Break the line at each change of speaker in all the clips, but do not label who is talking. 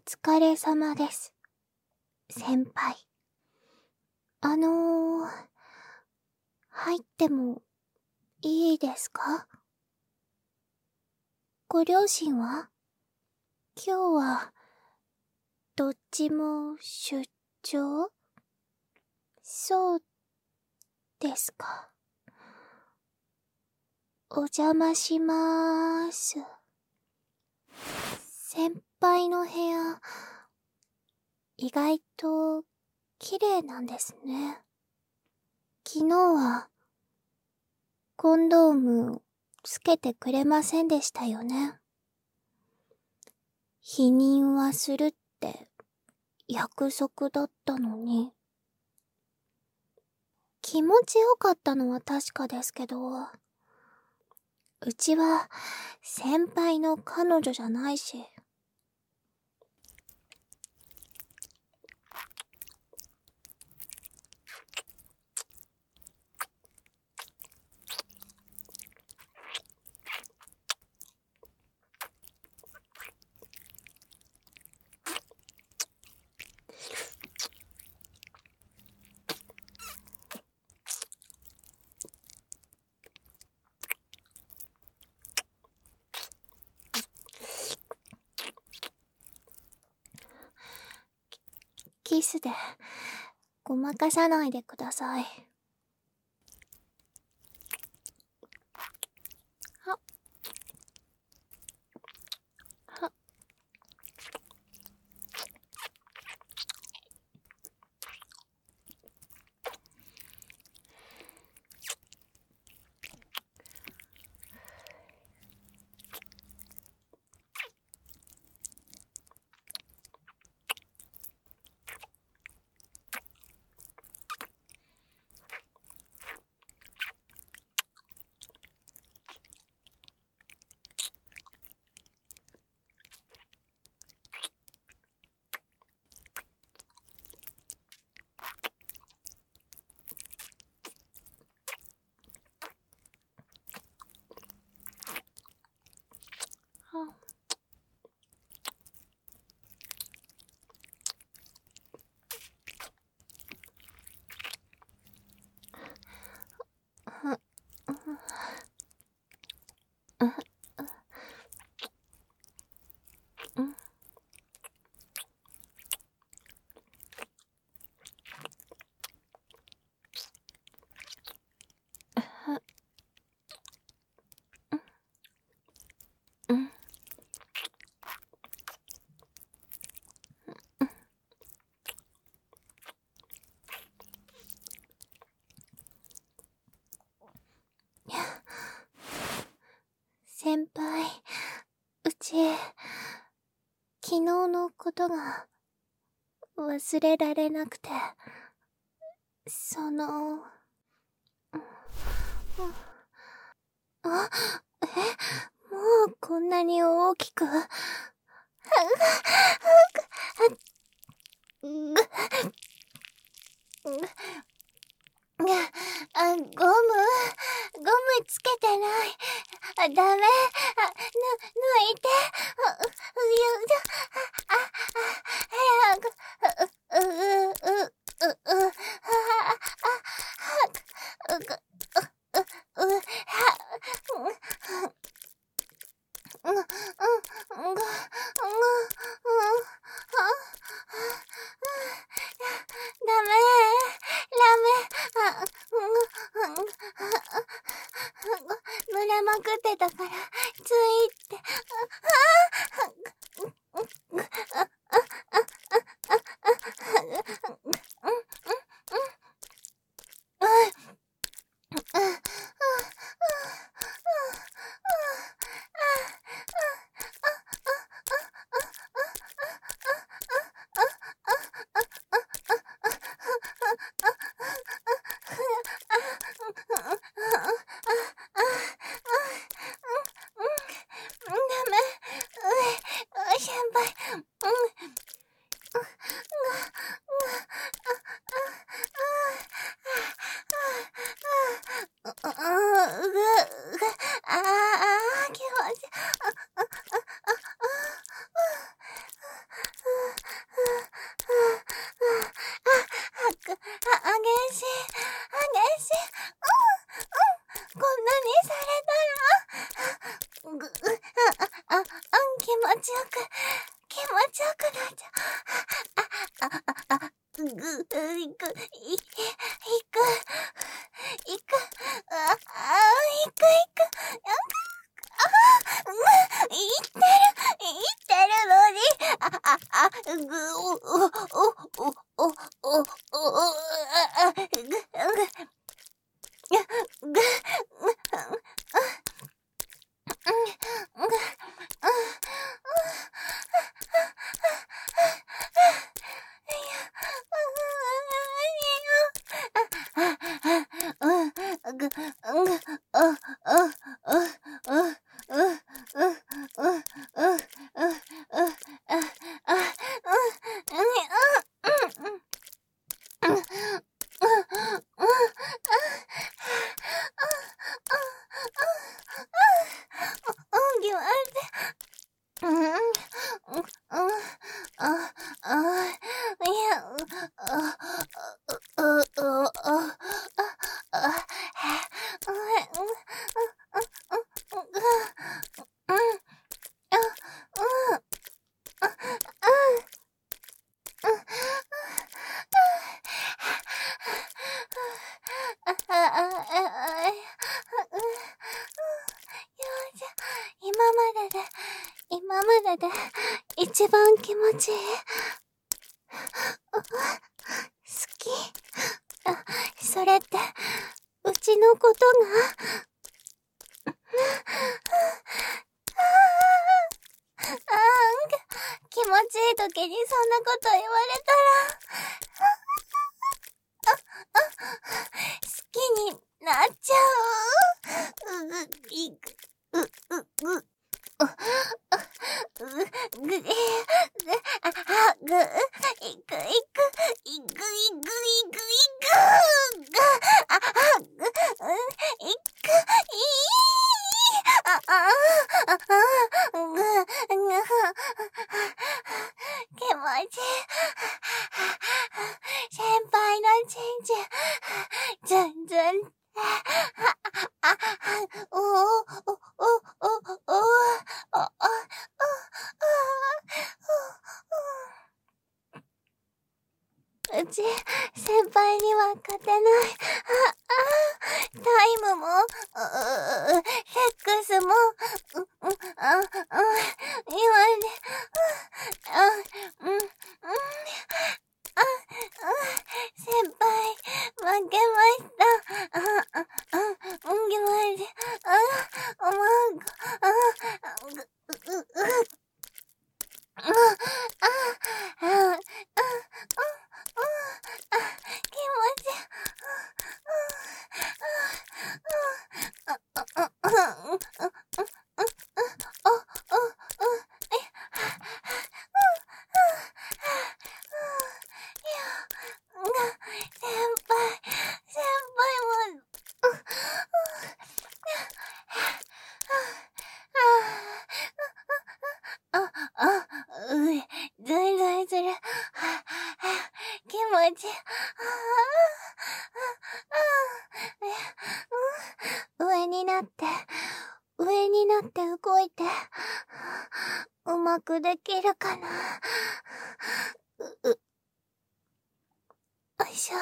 疲れ様です、先輩。入ってもいいですか？ご両親は？今日は、どっちも出張？そうですか。お邪魔しまーす。先輩の部屋、意外と綺麗なんですね。昨日は、コンドームつけてくれませんでしたよね。避妊はするって約束だったのに。気持ちよかったのは確かですけど、うちは先輩の彼女じゃないし。キスでごまかさないでください。はは先輩、うち、昨日のことが忘れられなくて、もうこんなに大きく、ゴムつけてない。ダメ。抜いて。早濡れまくってたから、ついって。 こんなにされたら、気持ちよくなっちゃう。いく、言ってるのに、今までで一番気持ちいい。好き。それって、うちのことが、気持ちいい時にそんなこと言われたら、好きになっちゃう。気持ちいい。先輩のチンチン、ずんずん。うち、先輩には勝てない。タイムも、セックスも、今ね、先輩、負けました。ずるずる。気持ち。上になって動いて、うまくできるかな。よいしょ。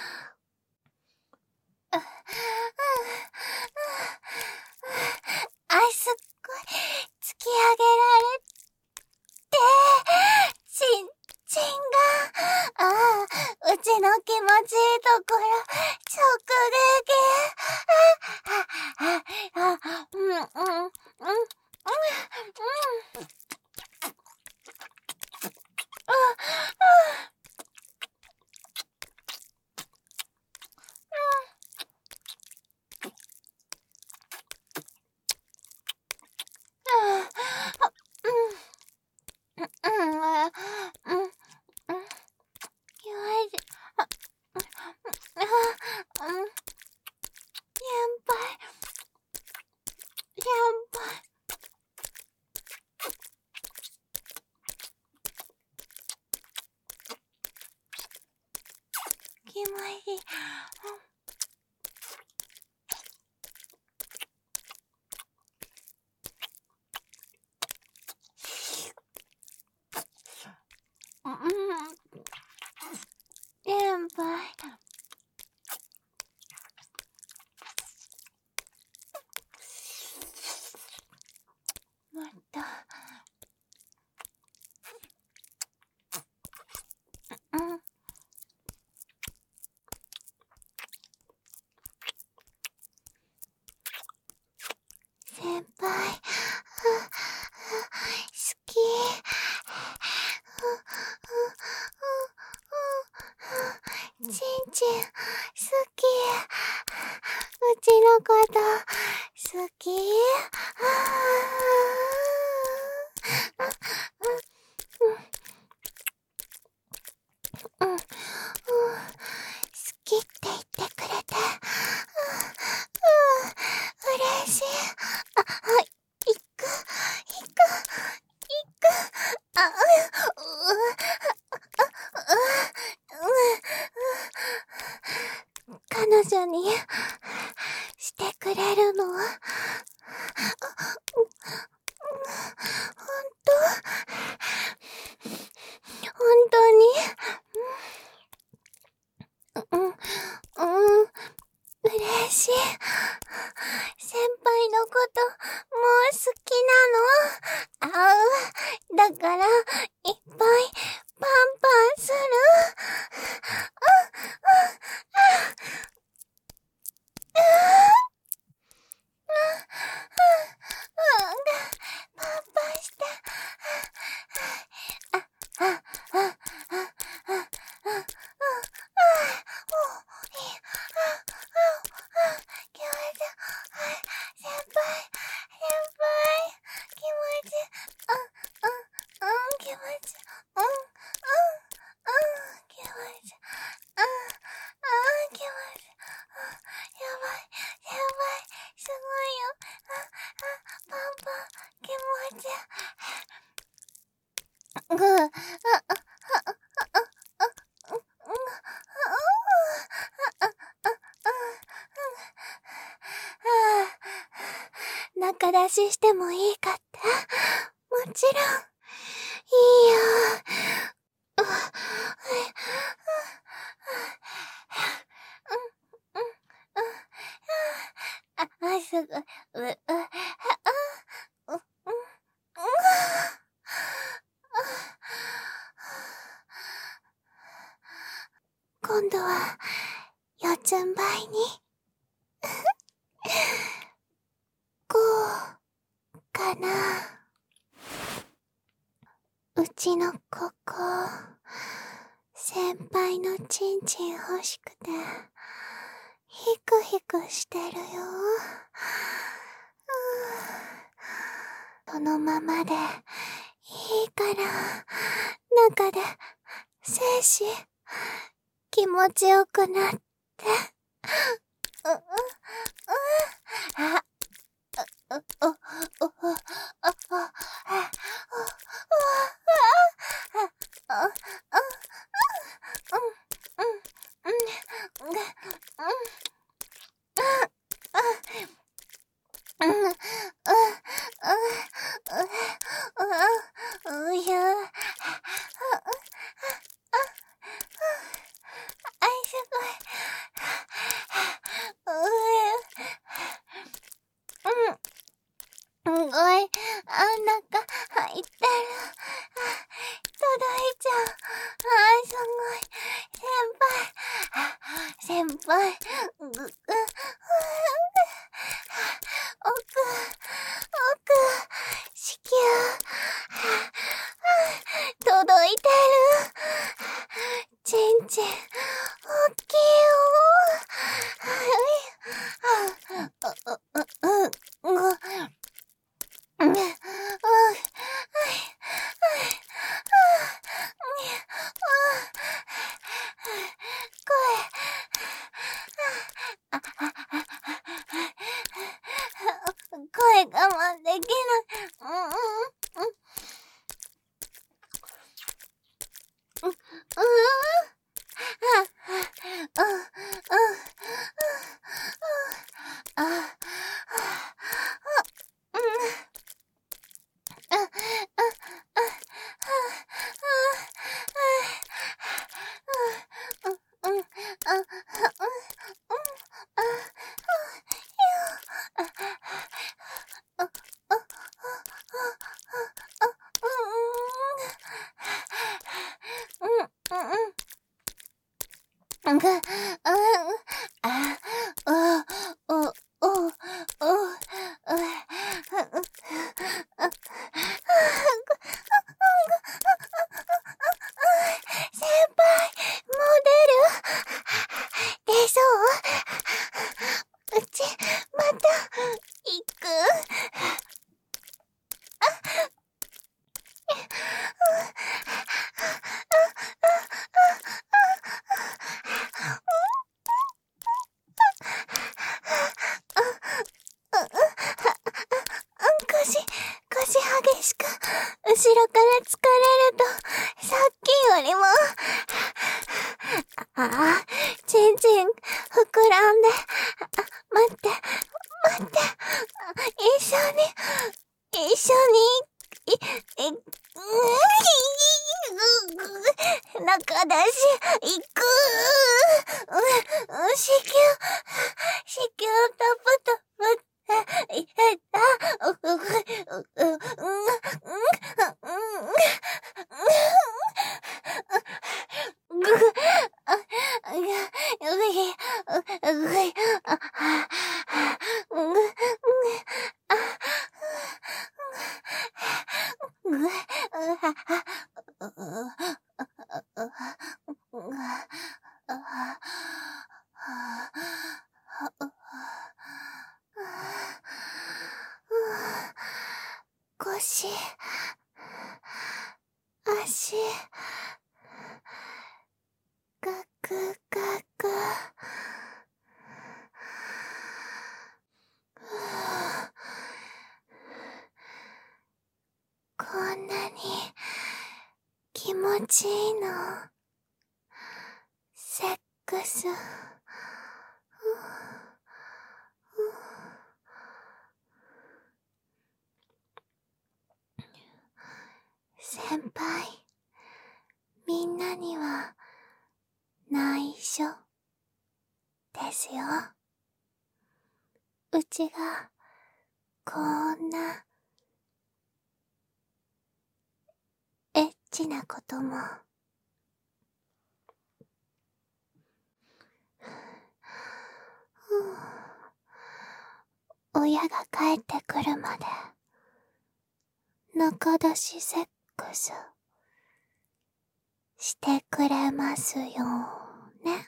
すっごい、突き上げられて、ちんが、うちの気持ちいいところ、直撃。 のこと好き。好きって言ってくれて、嬉しい。行く。彼女にしてくれるの？本当に嬉しい。先輩のこともう好きなの？だからいっぱいパンパンする。パンパンして。仲出ししてもいいかって？もちろん、いいよ。すごい。今度は、四つん這いに。こう、かな。うちのここ、先輩のチンチン欲しくて、ヒクヒクしてるよ。そのままで、いいから、中で、精子、気持ちよくなって。すごい、中入ってる。届いちゃう。すごい。先輩。子宮。届いてる。ちんちん、おっきいよ。声我慢できない。 た、行く。腰激しく、後ろから疲れると、さっきよりも、全然膨らんで、待って、一緒に、中出し、行く。子宮タプタプ、腰、足、ガクガク。こんなに気持ちいいの。セックス。先輩、みんなには内緒ですよ。うちがこんなエッチなことも。親が帰ってくるまで中出しセックスしてくれますよね。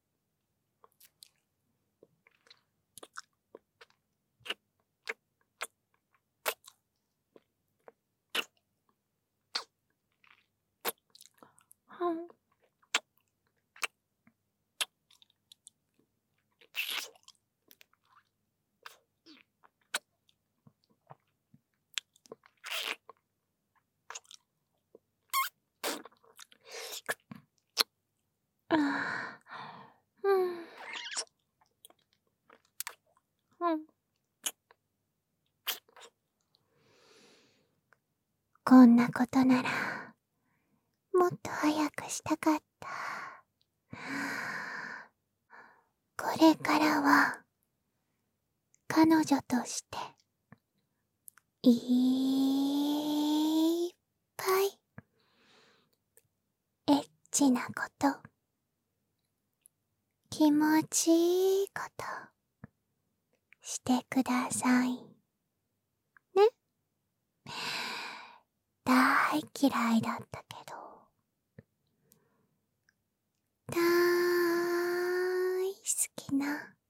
こんなことならもっと早くしたかった。これからは彼女としていっぱいエッチなこと、気持ちいいことしてくださいね。大嫌いだったけど大好きな